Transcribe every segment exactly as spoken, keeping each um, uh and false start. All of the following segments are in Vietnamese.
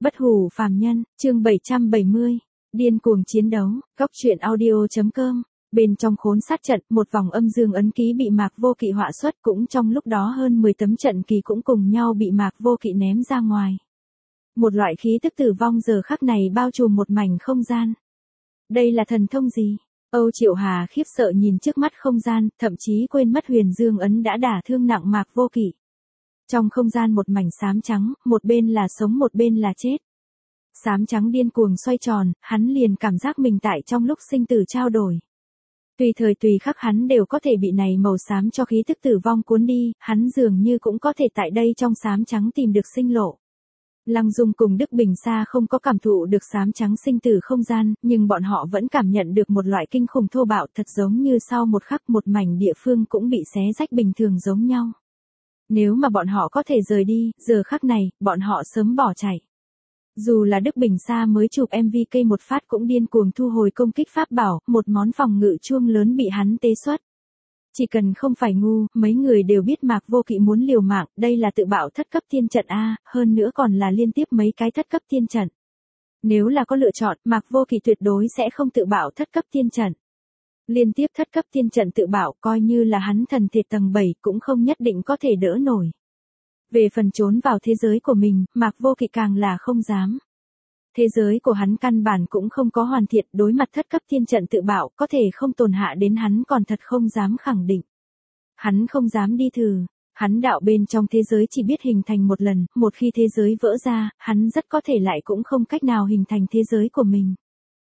Bất hủ phàm nhân, chương bảy trăm bảy mươi. Điên cuồng chiến đấu, góc truyện audio.com. Bên trong khốn sát trận, một vòng âm dương ấn ký bị Mạc Vô Kỵ họa xuất, cũng trong lúc đó hơn mười tấm trận kỳ cũng cùng nhau bị Mạc Vô Kỵ ném ra ngoài. Một loại khí tức tử vong giờ khắc này bao trùm một mảnh không gian. Đây là thần thông gì? Âu Triệu Hà khiếp sợ nhìn trước mắt không gian, thậm chí quên mất huyền dương ấn đã đả thương nặng Mạc Vô Kỵ. Trong không gian một mảnh xám trắng, một bên là sống một bên là chết. Xám trắng điên cuồng xoay tròn, hắn liền cảm giác mình tại trong lúc sinh tử trao đổi. Tùy thời tùy khắc hắn đều có thể bị này màu xám cho khí tức tử vong cuốn đi, hắn dường như cũng có thể tại đây trong xám trắng tìm được sinh lộ. Lăng Dung cùng Đức Bình Sa không có cảm thụ được xám trắng sinh tử không gian, nhưng bọn họ vẫn cảm nhận được một loại kinh khủng thô bạo thật giống như sau một khắc một mảnh địa phương cũng bị xé rách bình thường giống nhau. Nếu mà bọn họ có thể rời đi, giờ khắc này, bọn họ sớm bỏ chạy. Dù là Đức Bình Sa mới chụp em vê cây một phát cũng điên cuồng thu hồi công kích pháp bảo, một món phòng ngự chuông lớn bị hắn tế xuất. Chỉ cần không phải ngu, mấy người đều biết Mạc Vô Kỵ muốn liều mạng, đây là tự bạo thất cấp tiên trận A, hơn nữa còn là liên tiếp mấy cái thất cấp tiên trận. Nếu là có lựa chọn, Mạc Vô Kỵ tuyệt đối sẽ không tự bạo thất cấp tiên trận. Liên tiếp thất cấp tiên trận tự bạo coi như là hắn thần thể tầng bảy cũng không nhất định có thể đỡ nổi. Về phần trốn vào thế giới của mình, Mạc Vô Kỵ càng là không dám. Thế giới của hắn căn bản cũng không có hoàn thiện, đối mặt thất cấp tiên trận tự bạo, có thể không tổn hạ đến hắn còn thật không dám khẳng định. Hắn không dám đi thử, hắn đạo bên trong thế giới chỉ biết hình thành một lần, một khi thế giới vỡ ra, hắn rất có thể lại cũng không cách nào hình thành thế giới của mình.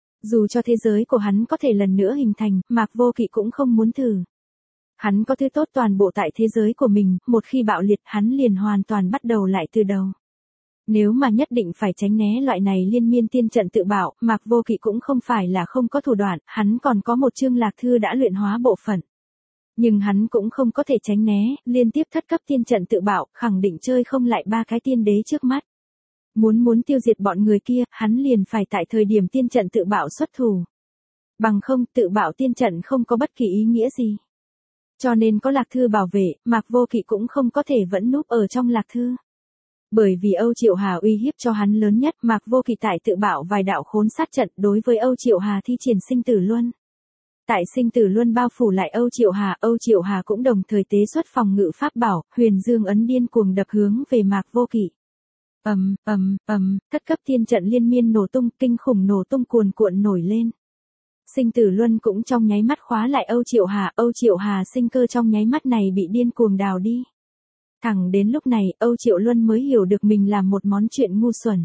Dù cho thế giới của hắn có thể lần nữa hình thành, Mạc Vô Kỵ cũng không muốn thử. Hắn có thứ tốt toàn bộ tại thế giới của mình, một khi bạo liệt hắn liền hoàn toàn bắt đầu lại từ đầu. Nếu mà nhất định phải tránh né loại này liên miên tiên trận tự bạo, Mạc Vô Kỵ cũng không phải là không có thủ đoạn, hắn còn có một chương lạc thư đã luyện hóa bộ phận. Nhưng hắn cũng không có thể tránh né, liên tiếp thất cấp tiên trận tự bạo, khẳng định chơi không lại ba cái tiên đế trước mắt. Muốn muốn tiêu diệt bọn người kia, hắn liền phải tại thời điểm tiên trận tự bạo xuất thủ. Bằng không, tự bạo tiên trận không có bất kỳ ý nghĩa gì. Cho nên có lạc thư bảo vệ, Mạc Vô Kỵ cũng không có thể vẫn núp ở trong lạc thư. Bởi vì Âu Triệu Hà uy hiếp cho hắn lớn nhất, Mạc Vô Kỵ tại tự bạo vài đạo khốn sát trận đối với Âu Triệu Hà thi triển sinh tử luân. Tại sinh tử luân bao phủ lại Âu Triệu Hà, Âu Triệu Hà cũng đồng thời tế xuất phòng ngự pháp bảo, huyền dương ấn điên cuồng đập hướng về Mạc Vô Kỵ. Ầm, ầm, ầm, thất cấp tiên trận liên miên nổ tung, kinh khủng nổ tung cuồn cuộn nổi lên. Sinh tử luân cũng trong nháy mắt khóa lại Âu Triệu Hà, Âu Triệu Hà sinh cơ trong nháy mắt này bị điên cuồng đào đi. Thẳng đến lúc này, Âu Triệu Luân mới hiểu được mình làm một món chuyện ngu xuẩn.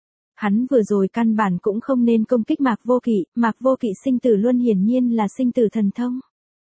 Hắn vừa rồi căn bản cũng không nên công kích Mạc Vô Kỵ, Mạc Vô Kỵ sinh tử luân hiển nhiên là sinh tử thần thông.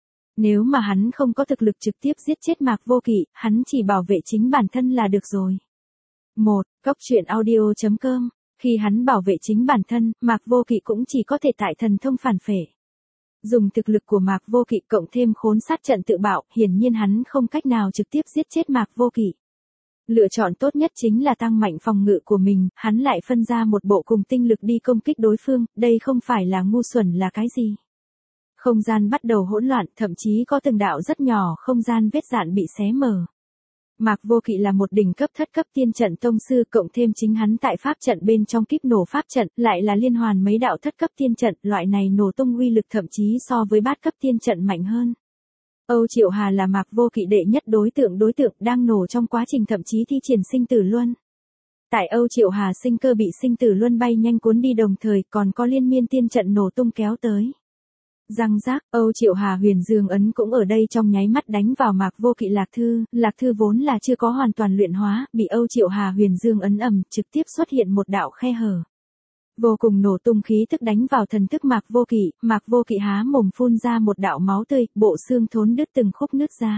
Nếu mà hắn không có thực lực trực tiếp giết chết Mạc Vô Kỵ, hắn chỉ bảo vệ chính bản thân là được rồi. một. Góc truyện audio.com. Khi hắn bảo vệ chính bản thân, Mạc Vô Kỵ cũng chỉ có thể tại thần thông phản phệ. Dùng thực lực của Mạc Vô Kỵ cộng thêm khốn sát trận tự bạo, hiển nhiên hắn không cách nào trực tiếp giết chết Mạc Vô Kỵ. Lựa chọn tốt nhất chính là tăng mạnh phòng ngự của mình, hắn lại phân ra một bộ cùng tinh lực đi công kích đối phương, đây không phải là ngu xuẩn là cái gì. Không gian bắt đầu hỗn loạn, thậm chí có từng đạo rất nhỏ không gian vết dạn bị xé mở. Mạc Vô Kỵ là một đỉnh cấp thất cấp tiên trận tông sư cộng thêm chính hắn tại pháp trận bên trong kíp nổ pháp trận, lại là liên hoàn mấy đạo thất cấp tiên trận, loại này nổ tung uy lực thậm chí so với bát cấp tiên trận mạnh hơn. Âu Triệu Hà là Mạc Vô Kỵ đệ nhất đối tượng đối tượng đang nổ trong quá trình thậm chí thi triển sinh tử luân. Tại Âu Triệu Hà sinh cơ bị sinh tử luân bay nhanh cuốn đi đồng thời còn có liên miên tiên trận nổ tung kéo tới. Răng rác, Âu Triệu Hà huyền dương ấn cũng ở đây trong nháy mắt đánh vào Mạc Vô Kỵ lạc thư, lạc thư vốn là chưa có hoàn toàn luyện hóa, bị Âu Triệu Hà huyền dương ấn ầm trực tiếp xuất hiện một đạo khe hở. Vô cùng nổ tung khí tức đánh vào thần thức Mạc Vô Kỵ, Mạc Vô Kỵ há mồm phun ra một đạo máu tươi, bộ xương thốn đứt từng khúc nứt ra.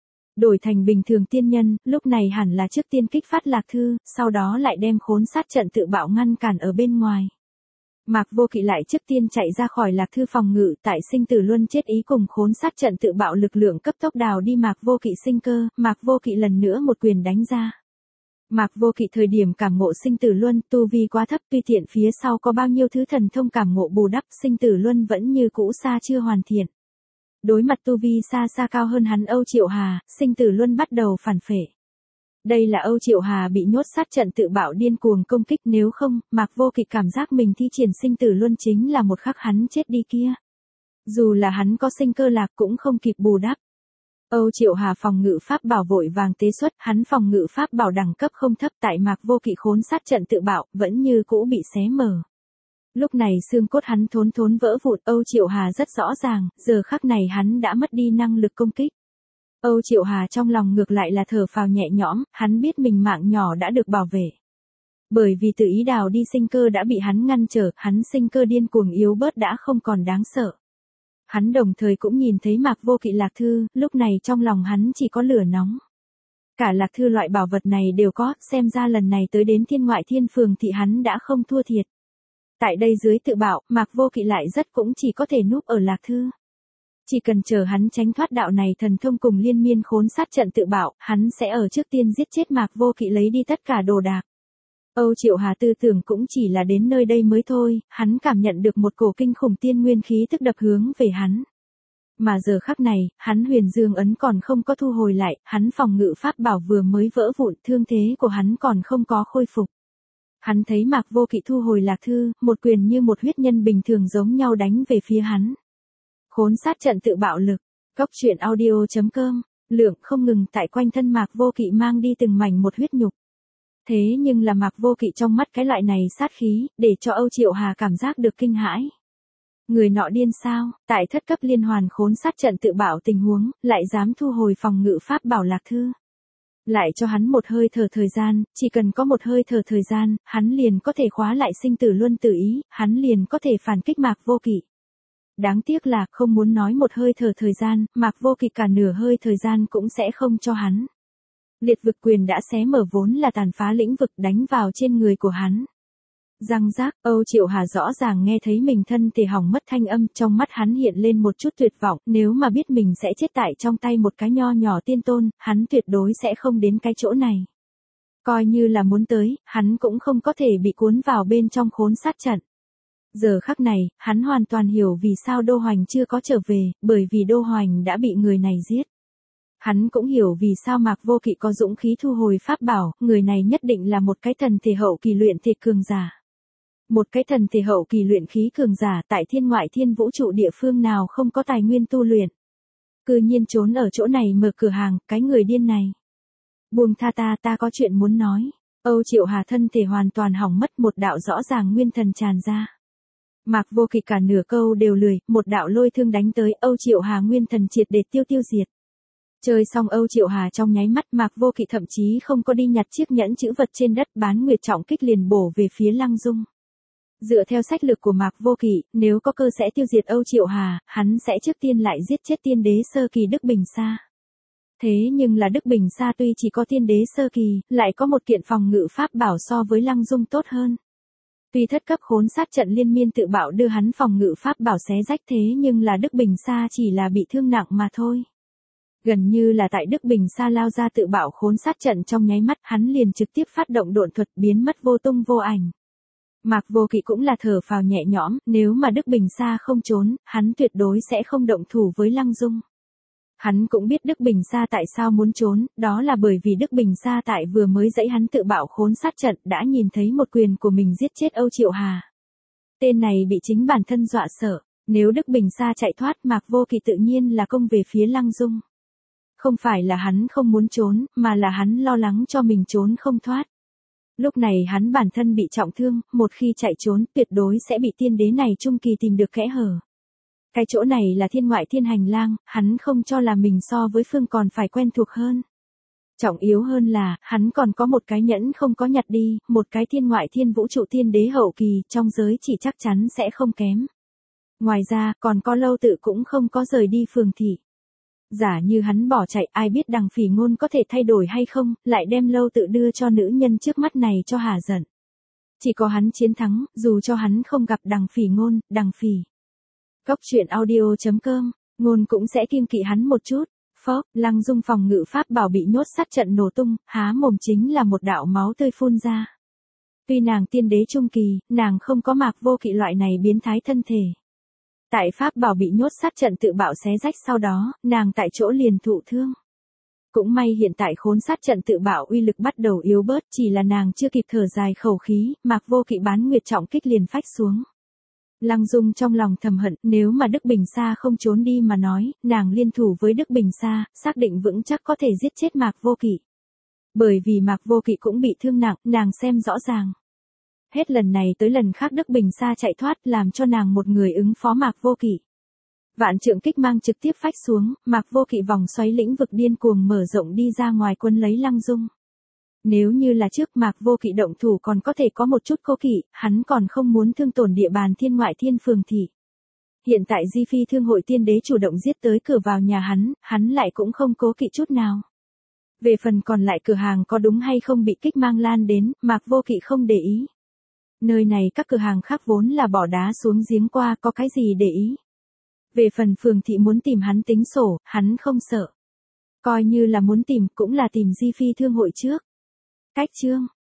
Đổi thành bình thường tiên nhân, lúc này hẳn là trước tiên kích phát lạc thư, sau đó lại đem khốn sát trận tự bạo ngăn cản ở bên ngoài. Mạc Vô Kỵ lại trước tiên chạy ra khỏi lạc thư phòng ngự, tại sinh tử luân chết ý cùng khốn sát trận tự bạo lực lượng cấp tốc đào đi Mạc Vô Kỵ sinh cơ, Mạc Vô Kỵ lần nữa một quyền đánh ra. Mạc Vô Kỵ thời điểm cảm ngộ sinh tử luân, tu vi quá thấp, tuy tiện phía sau có bao nhiêu thứ thần thông cảm ngộ bù đắp, sinh tử luân vẫn như cũ xa chưa hoàn thiện. Đối mặt tu vi xa xa cao hơn hắn Âu Triệu Hà, sinh tử luân bắt đầu phản phệ. Đây là Âu Triệu Hà bị nhốt sát trận tự bạo điên cuồng công kích, nếu không, Mạc Vô Kỵ cảm giác mình thi triển sinh tử luân chính là một khắc hắn chết đi kia. Dù là hắn có sinh cơ lạc cũng không kịp bù đắp. Âu Triệu Hà phòng ngự pháp bảo vội vàng tế xuất, hắn phòng ngự pháp bảo đẳng cấp không thấp tại Mạc Vô Kỵ khốn sát trận tự bạo, vẫn như cũ bị xé mở. Lúc này xương cốt hắn thốn thốn vỡ vụn, Âu Triệu Hà rất rõ ràng, giờ khắc này hắn đã mất đi năng lực công kích. Âu Triệu Hà trong lòng ngược lại là thở phào nhẹ nhõm, hắn biết mình mạng nhỏ đã được bảo vệ. Bởi vì tự ý đào đi sinh cơ đã bị hắn ngăn trở, hắn sinh cơ điên cuồng yếu bớt đã không còn đáng sợ. Hắn đồng thời cũng nhìn thấy Mạc Vô Kỵ lạc thư, lúc này trong lòng hắn chỉ có lửa nóng. Cả lạc thư loại bảo vật này đều có, xem ra lần này tới đến thiên ngoại thiên phường thì hắn đã không thua thiệt. Tại đây dưới tự bảo, Mạc Vô Kỵ lại rất cũng chỉ có thể núp ở lạc thư. Chỉ cần chờ hắn tránh thoát đạo này thần thông cùng liên miên khốn sát trận tự bảo, hắn sẽ ở trước tiên giết chết Mạc Vô Kỵ lấy đi tất cả đồ đạc. Âu Triệu Hà tư tưởng cũng chỉ là đến nơi đây mới thôi, hắn cảm nhận được một cổ kinh khủng tiên nguyên khí tức đập hướng về hắn. Mà giờ khắc này, hắn huyền dương ấn còn không có thu hồi lại, hắn phòng ngự pháp bảo vừa mới vỡ vụn, thương thế của hắn còn không có khôi phục. Hắn thấy Mạc Vô Kỵ thu hồi lạc thư, một quyền như một huyết nhân bình thường giống nhau đánh về phía hắn. Khốn sát trận tự bạo lực, Cốc Truyện Audio chấm com, lượng không ngừng tại quanh thân Mạc Vô Kỵ mang đi từng mảnh một huyết nhục. Thế nhưng là Mạc Vô Kỵ trong mắt cái loại này sát khí, để cho Âu Triệu Hà cảm giác được kinh hãi. Người nọ điên sao, tại thất cấp liên hoàn khốn sát trận tự bạo tình huống, lại dám thu hồi phòng ngự pháp bảo lạc thư. Lại cho hắn một hơi thở thời gian, chỉ cần có một hơi thở thời gian, hắn liền có thể khóa lại sinh tử luân tự ý, hắn liền có thể phản kích Mạc Vô Kỵ. Đáng tiếc là không muốn nói một hơi thở thời gian, Mạc Vô Kỵ cả nửa hơi thời gian cũng sẽ không cho hắn. Liệt vực quyền đã xé mở vốn là tàn phá lĩnh vực đánh vào trên người của hắn. Răng rác, Âu Triệu Hà rõ ràng nghe thấy mình thân thể hỏng mất thanh âm, trong mắt hắn hiện lên một chút tuyệt vọng, nếu mà biết mình sẽ chết tại trong tay một cái nho nhỏ tiên tôn, hắn tuyệt đối sẽ không đến cái chỗ này. Coi như là muốn tới, hắn cũng không có thể bị cuốn vào bên trong khốn sát trận. Giờ khắc này, hắn hoàn toàn hiểu vì sao Đô Hoành chưa có trở về, bởi vì Đô Hoành đã bị người này giết. Hắn cũng hiểu vì sao Mạc Vô Kỵ có dũng khí thu hồi pháp bảo, người này nhất định là một cái thần thể hậu kỳ luyện thể cường giả. Một cái thần thể hậu kỳ luyện khí cường giả tại thiên ngoại thiên vũ trụ địa phương nào không có tài nguyên tu luyện. Cư nhiên trốn ở chỗ này mở cửa hàng, cái người điên này. Buông tha ta, ta có chuyện muốn nói. Âu Triệu Hà thân thể hoàn toàn hỏng mất, một đạo rõ ràng nguyên thần tràn ra. Mạc Vô Kỵ cả nửa câu đều lười, một đạo lôi thương đánh tới, Âu Triệu Hà nguyên thần triệt để tiêu tiêu diệt. Chơi xong Âu Triệu Hà trong nháy mắt, Mạc Vô Kỵ thậm chí không có đi nhặt chiếc nhẫn chữ vật trên đất, bán nguyệt trọng kích liền bổ về phía Lăng Dung. Dựa theo sách lược của Mạc Vô Kỵ, nếu có cơ sẽ tiêu diệt Âu Triệu Hà, hắn sẽ trước tiên lại giết chết tiên đế sơ kỳ Đức Bình Sa. Thế nhưng là Đức Bình Sa tuy chỉ có tiên đế sơ kỳ, lại có một kiện phòng ngự pháp bảo so với Lăng Dung tốt hơn. Tuy thất cấp khốn sát trận liên miên tự bạo đưa hắn phòng ngự pháp bảo xé rách, thế nhưng là Đức Bình Sa chỉ là bị thương nặng mà thôi. Gần như là tại Đức Bình Sa lao ra tự bạo khốn sát trận trong nháy mắt, hắn liền trực tiếp phát động độn thuật biến mất vô tung vô ảnh. Mạc Vô Kỵ cũng là thở phào nhẹ nhõm, nếu mà Đức Bình Sa không trốn, hắn tuyệt đối sẽ không động thủ với Lăng Dung. Hắn cũng biết Đức Bình Sa tại sao muốn trốn, đó là bởi vì Đức Bình Sa tại vừa mới dãy hắn tự bạo khốn sát trận đã nhìn thấy một quyền của mình giết chết Âu Triệu Hà. Tên này bị chính bản thân dọa sợ, nếu Đức Bình Sa chạy thoát, Mạc Vô Kỵ tự nhiên là công về phía Lăng Dung. Không phải là hắn không muốn trốn, mà là hắn lo lắng cho mình trốn không thoát. Lúc này hắn bản thân bị trọng thương, một khi chạy trốn tuyệt đối sẽ bị tiên đế này trung kỳ tìm được kẽ hở. Cái chỗ này là thiên ngoại thiên hành lang, hắn không cho là mình so với Phương còn phải quen thuộc hơn. Trọng yếu hơn là, hắn còn có một cái nhẫn không có nhặt đi, một cái thiên ngoại thiên vũ trụ tiên đế hậu kỳ, trong giới chỉ chắc chắn sẽ không kém. Ngoài ra, còn có Lâu Tự cũng không có rời đi phường thị. Giả như hắn bỏ chạy, ai biết Đằng Phỉ Ngôn có thể thay đổi hay không, lại đem Lâu Tự đưa cho nữ nhân trước mắt này cho hả giận. Chỉ có hắn chiến thắng, dù cho hắn không gặp Đằng Phỉ Ngôn, Đằng Phỉ. Cốc Truyện Audio chấm com, Ngôn cũng sẽ kiêng kỵ hắn một chút. Phốc, Lăng Dung phòng ngự pháp bảo bị nhốt sát trận nổ tung, há mồm chính là một đạo máu tươi phun ra. Tuy nàng tiên đế trung kỳ, nàng không có Mạc Vô Kỵ loại này biến thái thân thể. Tại pháp bảo bị nhốt sát trận tự bạo xé rách sau đó, nàng tại chỗ liền thụ thương. Cũng may hiện tại khốn sát trận tự bạo uy lực bắt đầu yếu bớt, chỉ là nàng chưa kịp thở dài khẩu khí, Mạc Vô Kỵ bán nguyệt trọng kích liền phách xuống. Lăng Dung trong lòng thầm hận, nếu mà Đức Bình Sa không trốn đi mà nói, nàng liên thủ với Đức Bình Sa, xác định vững chắc có thể giết chết Mạc Vô Kỵ. Bởi vì Mạc Vô Kỵ cũng bị thương nặng, nàng xem rõ ràng. Hết lần này tới lần khác Đức Bình Sa chạy thoát, làm cho nàng một người ứng phó Mạc Vô Kỵ. Vạn trượng kích mang trực tiếp phách xuống, Mạc Vô Kỵ vòng xoáy lĩnh vực điên cuồng mở rộng đi ra ngoài quân lấy Lăng Dung. Nếu như là trước Mạc Vô Kỵ động thủ còn có thể có một chút cố kỵ, hắn còn không muốn thương tổn địa bàn thiên ngoại thiên phường thị. Hiện tại Di Phi Thương hội tiên đế chủ động giết tới cửa vào nhà hắn, hắn lại cũng không cố kỵ chút nào. Về phần còn lại cửa hàng có đúng hay không bị kích mang lan đến, Mạc Vô Kỵ không để ý. Nơi này các cửa hàng khác vốn là bỏ đá xuống giếng qua, có cái gì để ý. Về phần phường thị muốn tìm hắn tính sổ, hắn không sợ. Coi như là muốn tìm cũng là tìm Di Phi Thương hội trước. Cách chương